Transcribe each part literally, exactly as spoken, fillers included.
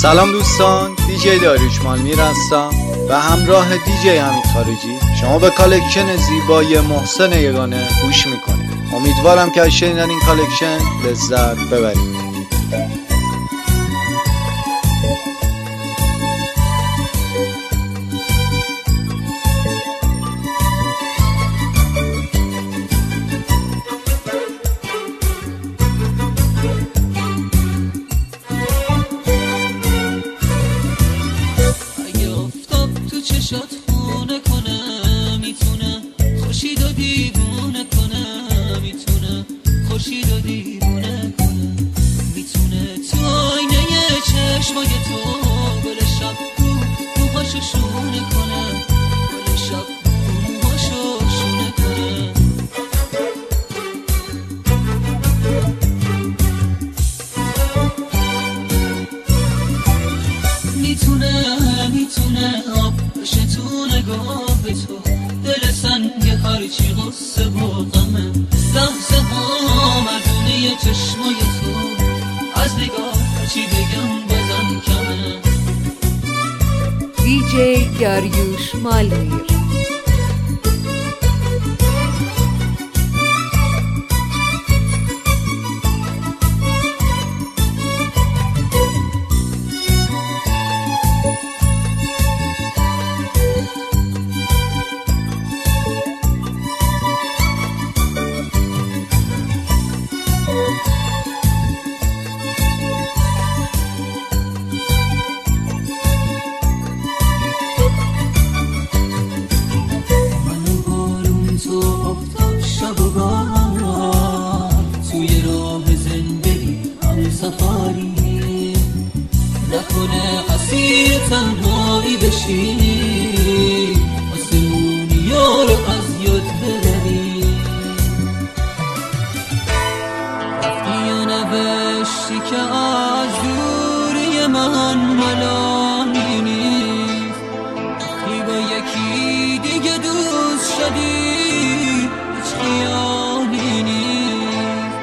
سلام دوستان، دیجی داریوش مالمیر هستم و همراه دیجی حمید خارجی شما به کالکشن زیبای محسن یگانه گوش میکنید. امیدوارم که از شنیدن این کالکشن لذت ببرید. چشات خونه کنه میتونه خورشید و دیوونه کنه میتونه خورشید و دیوونه کنه میتونه تو آینه چشمای تو گل شب رو موهاشو شونه کنه گل شب رو موهاشو شونه کنه میتونه میتونه آب بشه تو نگاه تو دل سنگ هرچی غصه و غمه لحظه ها مردونه چشمای تو از نگاه هرچی بگم بازم کمه. دیجی داریوش مالمیر. نکنه اسیر تنهایی بشی آسمونی ها رو از یاد ببری رفتی و نوشتی که از دوری من ملالی نیست رفتی با یکی دیگه دوست شدی هیچ خیالی نیست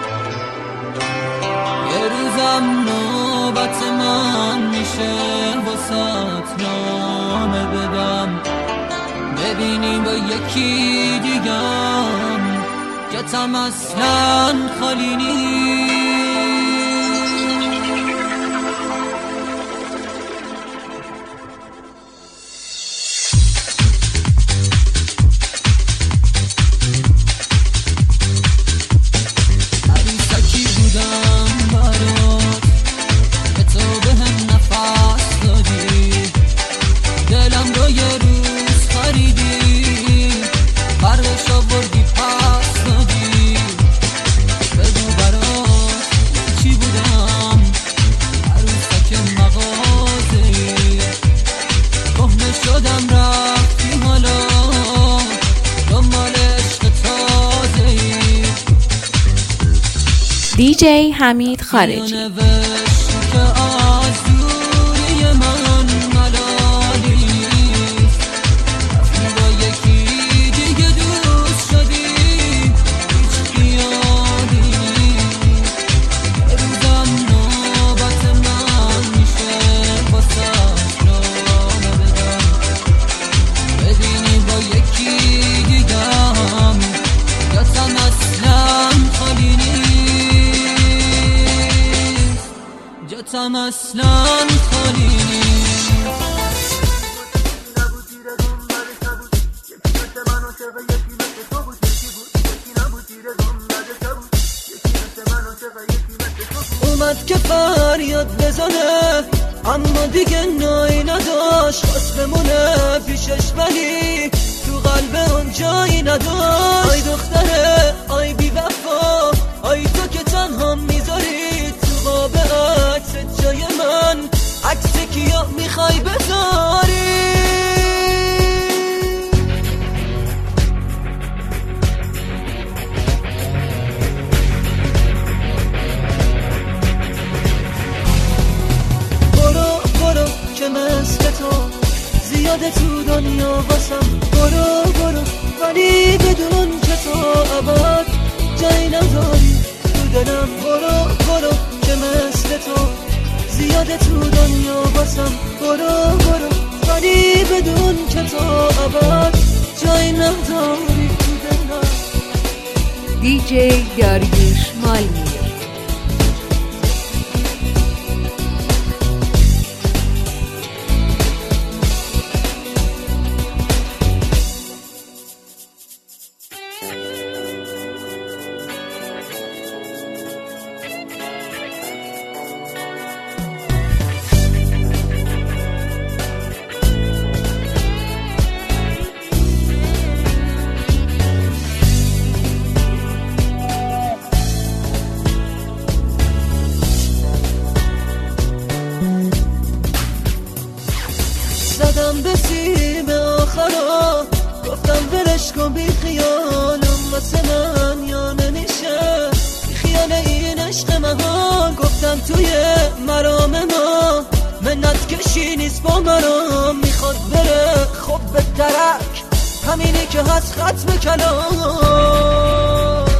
یه روزم نوبت من میشه واسات نامه بدم ببینی با یکی دیگم جاتم اصلا خالی نیست. عروسکی بودم برات که تو به هم نفس دادی دلم رو یه روز خریدی برش آوردی پس دادی بگو برات چی بودم عروسک مغازه‌ای کهنه شدم رفتی حالا دنبال عشق تازه‌ای. دیجی حمید خارجی. که از دوری من ملالی نیست رفتی با یکی دیگه دوست شدی هیچ خیالی نیست یه روزم نوبت من میشه واسه نامه بدم ببینی با یکی دیگم جاتم اصلا خالی نیست جاتم اصلا خالی نیست. اومد که فریاد بزنه اما دیگه نایی نداشت خواست بمونه پیشش ولی تو قلب اون جایی نداشت. آی دختره آی بی وفا آی تو که تنها میذاری تو قاب عکس جای من عکس کیا میخوای بذاری. برو برو که مثل تو زیاده تو دنیا واسم برو برو ولی بدون که تو ابد جایی نداری تو دلم برو برو که مثل تو زیاده تو دنیا باسم برو برو، ولی بدون که تا ابد جای نداری تو دلم. دی جی داریوش مالمیر. زدم به سیم آخرا، گفتم ولش کن بی خیالم واسه من یا نمیشه، بی خیال این عشق مهان. گفتم توی مرام ما منت کشی نیست با مرام، میخواد بره خب به درک، همینی که هست ختم کلام.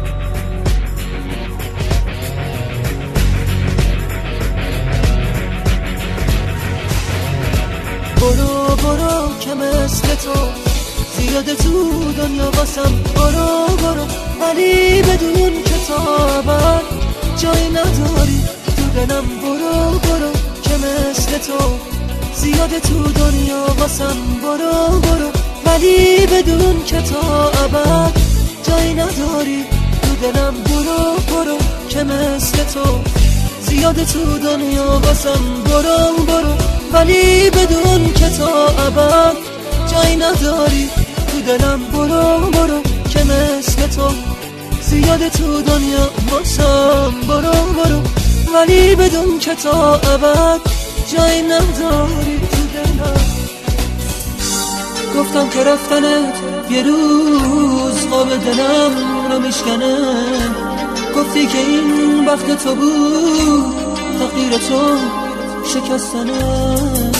برو برو که مثل تو زیاده تو دنیا واسم برو برو، ولی بدون که تا ابد جای نداری تو دلم. برو برو که مثل تو زیاده تو دنیا واسم برو برو، ولی بدون که تا ابد جای نداری تو دلم. برو برو که مثل تو زیاده تو دنیا واسم برو برو، ولی بدون که تا ابد جای نداری تو دلم. برو برو که مثل تو زیاده تو دنیا واسم برو برو، ولی بدون که تا ابد جای نداری تو دلم. گفتم که رفتنت یه روز خواب دلم رو میشکنه، گفتی که این وقت تو بود تقدیر تو شکستنه.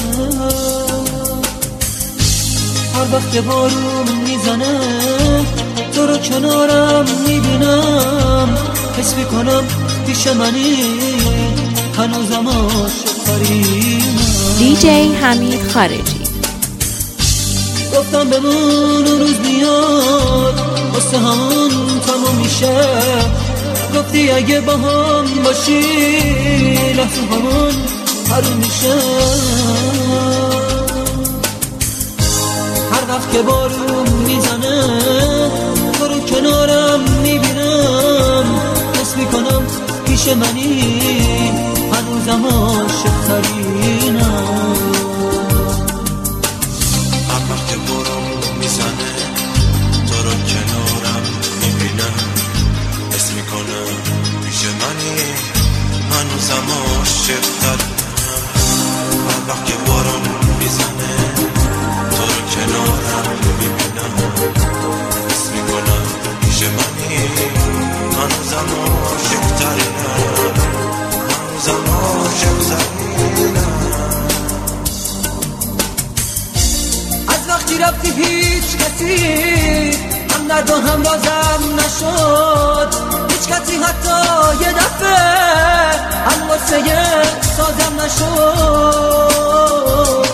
هر وقت که بارون میزنه تو رو کنارم میبینم، حس میکنم پیش منی هنوزم عاشق‌ترینم. دی جی حمید خارجی. گفتم بمون اون روز میاد واسه همون تموم میشه، گفتی اگه با هم باشی لحظه همون حروم میشه. هر وقت که بارون میزنه تو رو کنارم میبینم، حس میکنم پیش منی هنوزم عاشق‌ترینم. هر وقت که بارون میزنه تو رو کنارم میبینم، حس میکنم پیش منی هنوزم عاشق‌ترینم. هر وقت که بارون میزنه تو رو کنارم میبینم، حس میکنم پیش منی هنوزم عاشق‌ترینم، هنوزم عاشق‌ترینم. از وقتی رفتی هیچ کسی هم درد و هم رازم نشد، هیچ کسی حتی یه دفعه هم واسه سازم نشد.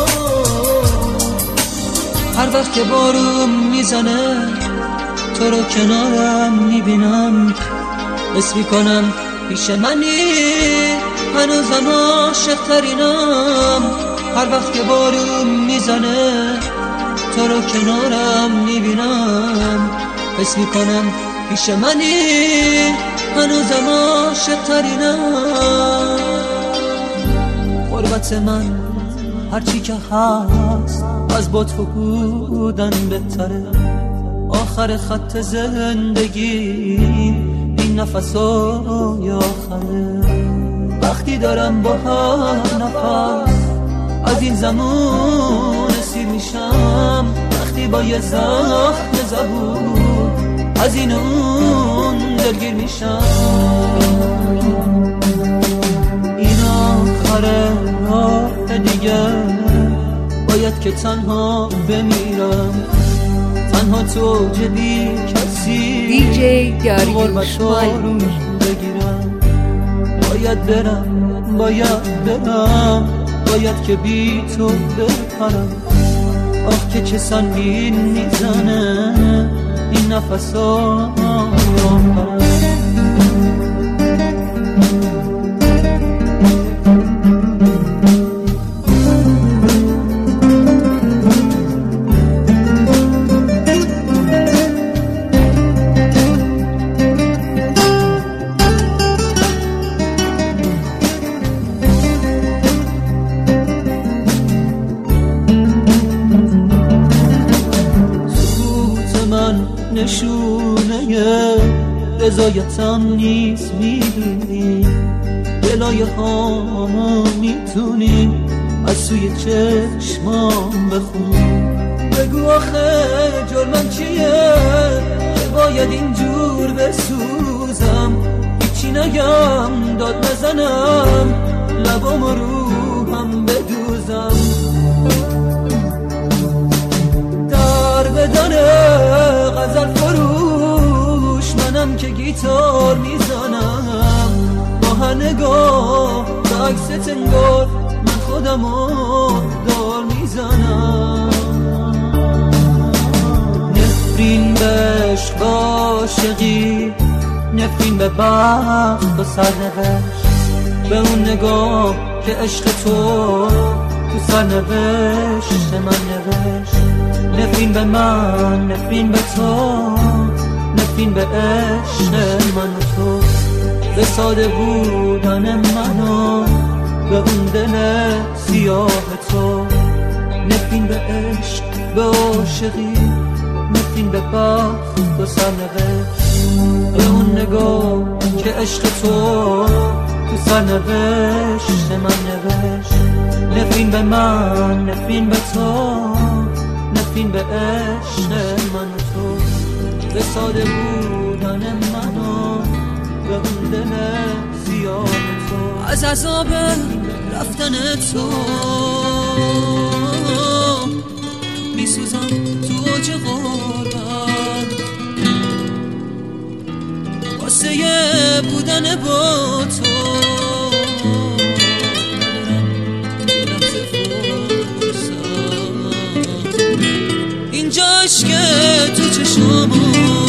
هر وقت که بارون میزنه تو رو کنارم میبینم، حس میکنم پیش منی هنوزم عاشق‌ترینم. هر وقت که بارون میزنه تو رو کنارم میبینم، حس میکنم پیش منی هنوزم عاشق‌ترینم. غربت من هرچی که هست از با تو بودن بهتره، آخر خط زندگی این نفسای آخره. وقتی دارم با هر نفس از این زمان اسیر میشم، وقتی با یه زخم زبون از این اون دلگیر میشم. این آخره راه دیگه باید که تنها بمیرم، تنها تو جبی کسی دی جی داریوش مالمیر. بگیرم. باید برم من باید برم، باید که بی تو بپرم. آخ که کسان بین میزنه این نفس ها نشونه رضایتم نیست، میدونی دلای هامو میتونی از سوی چشمام بخونی. بگو آخه جرمم چیه که باید اینجور بسوزم؟ هیچی نگم داد نزنم لبام و روحم بدوزم. در بدانه غزل فروش منم که گیتار میزنم، با هر نگاه به عکست انگار من خودمو دار میزنم. نفرین به عشق عاشقی، نفرین به بخت و سرنوشت، به اون نگاه که عشق تو تو سرنوشت من نوشت. نفرین به من، نفرین به تو، نفرین به عشق من و تو، به ساده بودن منو به اون دل سیاه تو. نفرین به عشق، به عاشقی، نفرین به بخت و سرنوشت، به اون نگاه که عشق تو تو سرنوشت من نوشت. نفرین به من، نفرین به تو، نفرین به عشق من و تو، به ساده بودن منو به اون دل سیاه تو. از عذاب رفتن تو میسوزم تو اوج غربت، واسه بودن با تو اینجاش که تو چشمو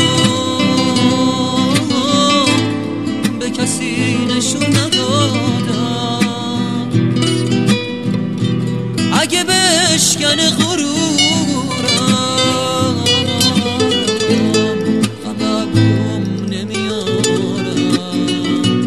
به کسی نشون ندادم. اگه بشکن غرورم خبرم نمیارم.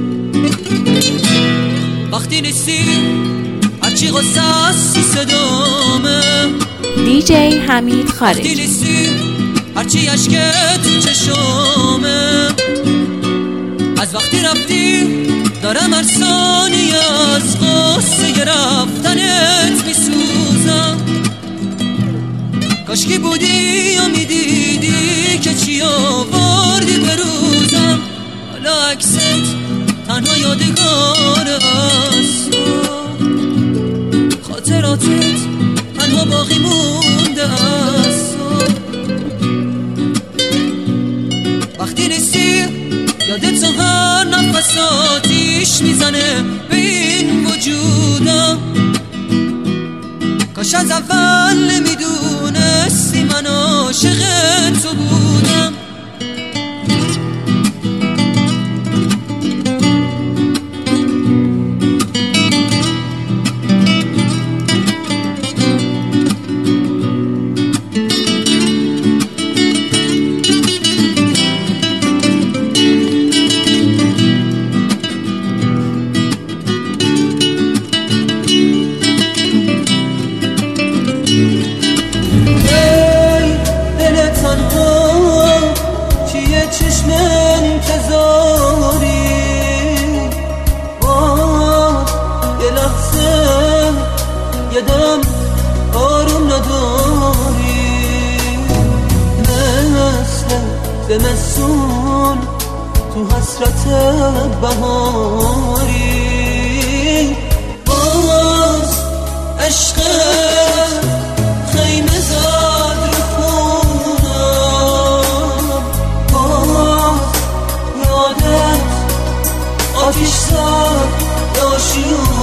وقتی نیستی هرچی غصه هستی صدامه. دیجی حمید خارجی. وقتی نیستی هرچی عشق تو چشامه. از وقتی رفتی دارم هر ثانیه از غصه رفتنت میسوزم. کاشکی بودی یا میدیدی که چی آوردی به روزم. حالا عکست تنها یادگار از تو، خاطراتت تنها باقی مونده از تو. وقتی نیستی یادت تو هر نفس آتیش میزنه به این وجودم. کاش از اول نمیدونستی من عاشق تو بودم. دم آروم نداری، مثل زمستون تو حسرت بهاری. باز عشق خیمه زد رو خونم، باز یادت آتیش زد داشیون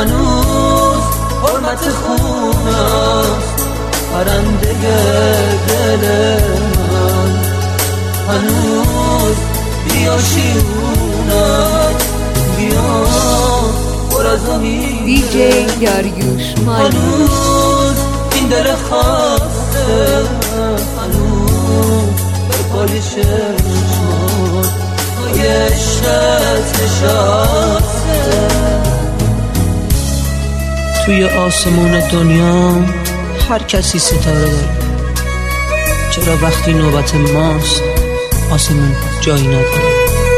هنوز حرمت خونست پرنده دل من، هنوز بیا شیونم بیا پر از امید دی جی داریوش مالی. هنوز این دل خسته هنوز بر پای چشمات پای عشقت نشسته. توی آسمون دنیا هر کسی ستاره داره، چرا وقتی نوبت ماست آسمون جایی نداره؟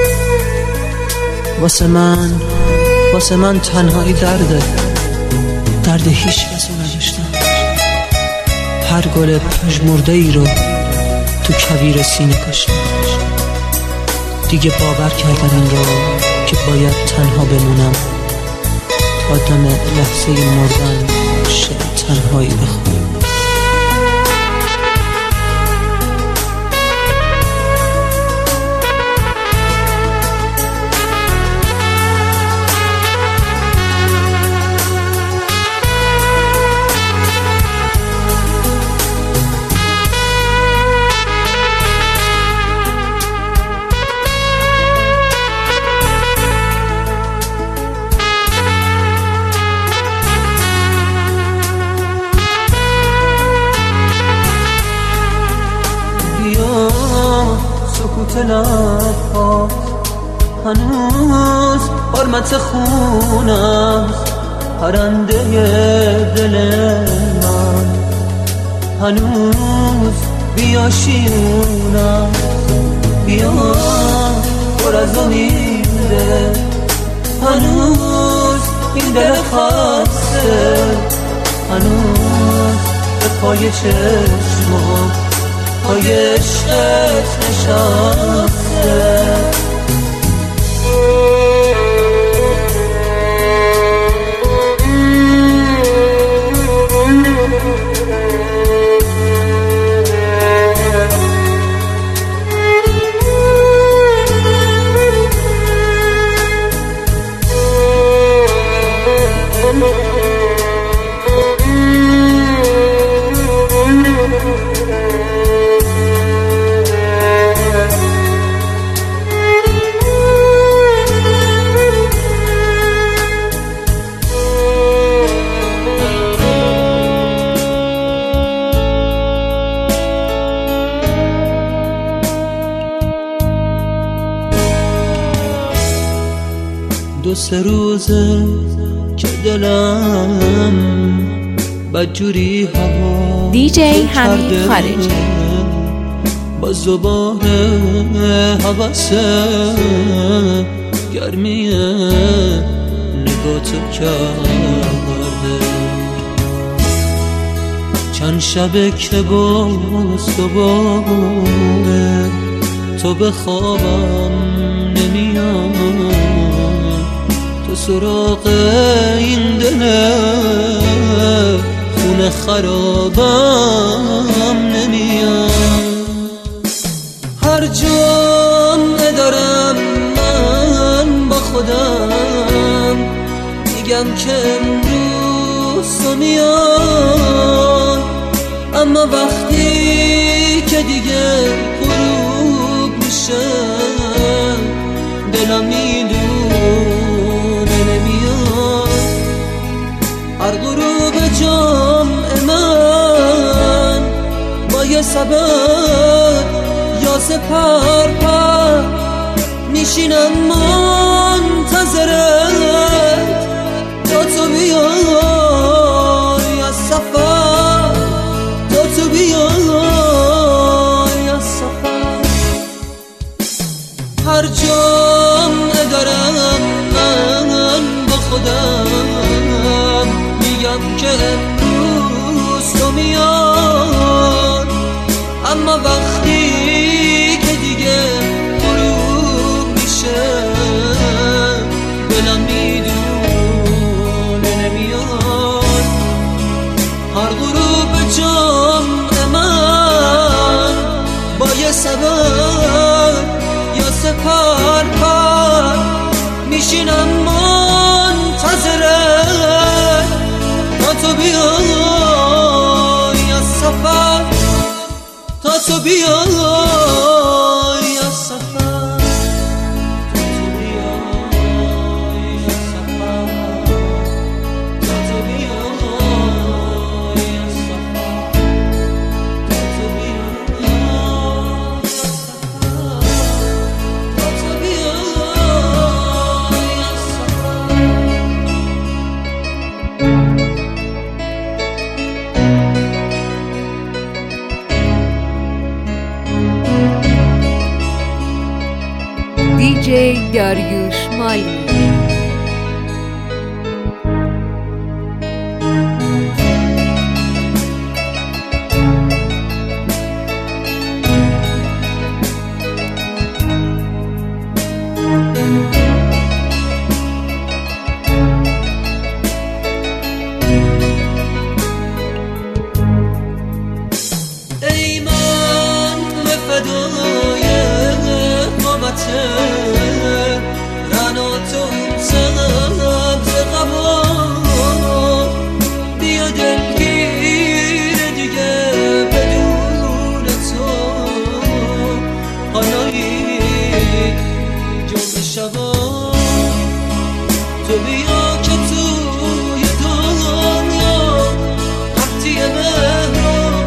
واسه من واسه من تنهایی درده، درد هیچ کسو نداشتم. هر گل پژمرده ای رو تو کویر سینه کشتم. دیگه باور کردم این رو که باید تنها بمونم تا دم لحظه مردن شعر تنهایی بخونم. سکوت لبات هنوز حرمت خونست پرنده دل من، هنوز بیا شیونم بیا پر از امیده، هنوز این دل خسته هنوز به پای چشمات پای عشقت نشسته. دو سه روزه که دلم بدجوری هوا دی جی حمید خارجی با زبان حواسه گرمی نگاتو کرده. چند شبه که باز دوباره تو به خوابم نمیاد، تو سراغ این دل خونه خرابم نمیاد. هر جمعه دارم من با خودم میگم که امروز تو میاد، اما وقتی که دیگه غروب میشه دلم میدونه نمیاد. هر غروب جمعه من با یه سبب یا سپر پر میشینم منتظرت تا تو بیای از سفر، تا تو بیای از سفر. هر جمعه دارم من با خودم میگم که امروز تو میاد، اما وقتی که دیگه غروب میشه دلم میدونه نمیاد. هر غروب جمع من با یه سبب یا سپر پر میشینم منتظره تو بیای از سفر، تو بیای از سفر، تو بیای از سفر، تو بیای از سفر، تو بیای از سفر. دیجی داریوش مالمی. ای من به فدای قامته رنا تو سبز قبا، بیا دلگیر دیگه بدون تو حالایی جمع شبا. تو بیا که توی دنیا قطعی مهران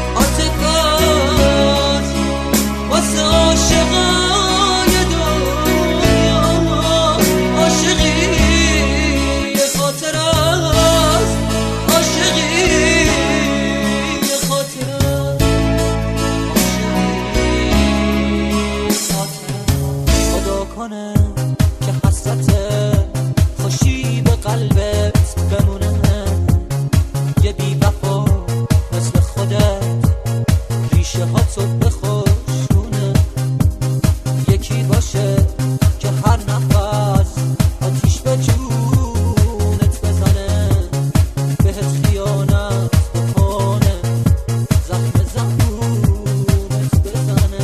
عاطفت واسه عاشقای دنیا، عاشقی یه خاطر است، عاشقی یه خاطر است، عاشقی یه خاطر است. خدا کنه که حسرت خوشی به قلبت بمونه، یه بی وفا مثل خودت ریشه ها تو بخشونه، یکی باشه که هر نفس آتیش به جونت بزنه، بهت خیانت بکنه، زخم زبونت بزنه.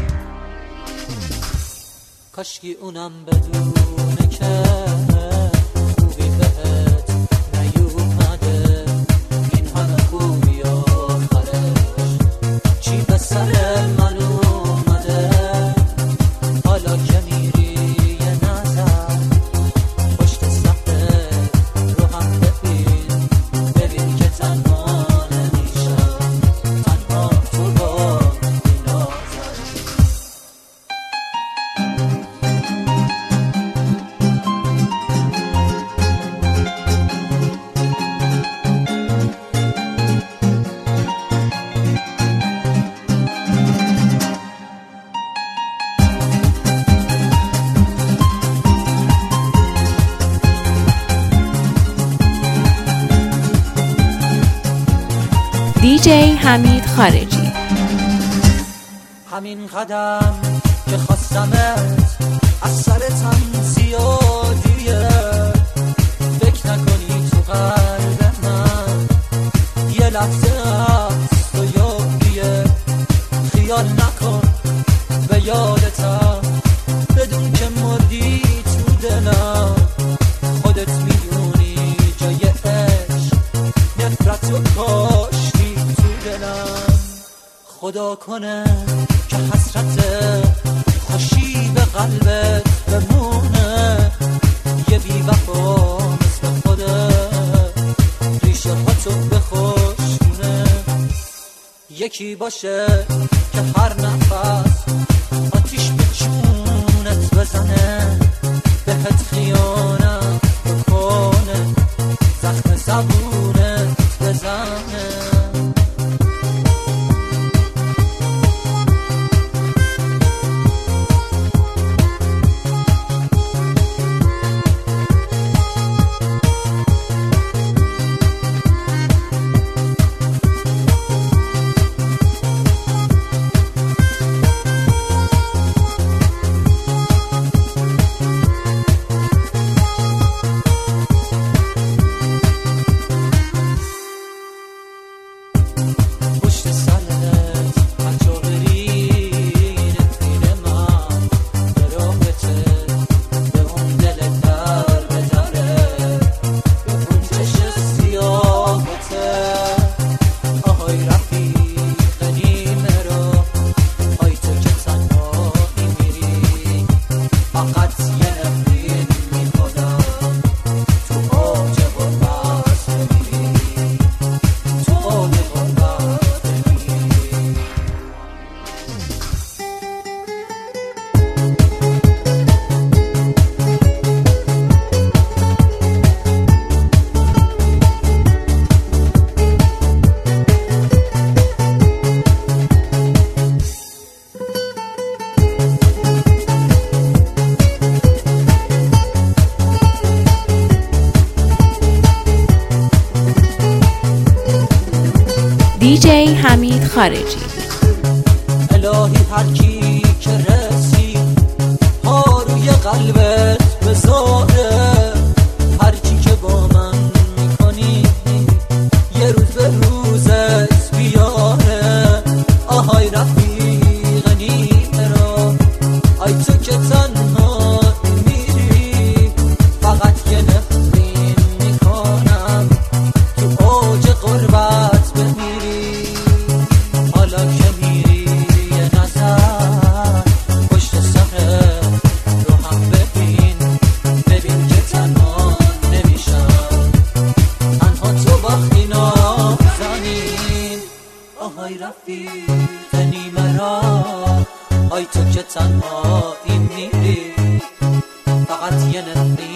کاشکی اونم بدونه که خوبی بهت نیومده، این همه خوبی آخرش چی به سر من اومده. حالا که میری یه نظر پشت صفحه رو هم ببین، ببین که تنها نمیشم، تنها تو با این نازر. دیجی حمید خارجی. همین قدم که خواستمت از سرتم زیادیه، فکر نکنی تو قلب من یه لحظه است و یادیه. خیال نکن به یادتم، بدون که مردی تو دلم، خودت میدونی جای عشق نفرت و کاشتی تو دلم. خدا کنه که حسرت خوشی به قلبت بمونه، یه بی وفا مثل خودت ریشه ها تو بخشونه، یکی باشه که هر نفس آتیش به جونت بزنه، بهت خیانت بکنه، زخم زبونت بزنه. دیجی حمید خارجی. الهی هر کی که رسید ها روی قلبت بذاره، هر چی که با من میکنی یه روز به روزت بیاره. آهای رفیق نیمه را، آی تو که تنها میری، فقط یه نفرین میکنم تو اوج قربت بمیری. حالا که میری یه نظر پشت سر رو هم ببین، ببین که تنها نمیشم، تنها تو وقتی نازنین. آهای رفیق نیمه را، آی تو که تنها این میری، فقط یه نفرین